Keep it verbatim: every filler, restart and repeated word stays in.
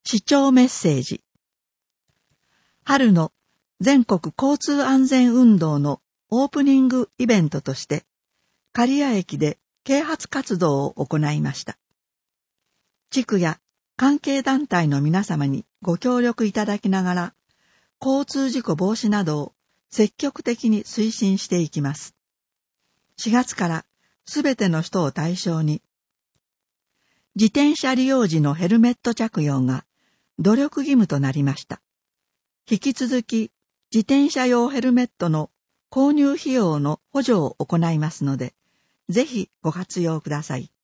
市長メッセージ。春の全国交通安全運動のオープニングイベントとして、刈谷駅で啓発活動を行いました。地区や関係団体の皆様にご協力いただきながら、交通事故防止などを積極的に推進していきます。しがつからすべての人を対象に、自転車利用時のヘルメット着用が努力義務となりました。引き続き自転車用ヘルメットの購入費用の補助を行いますので、ぜひご活用ください。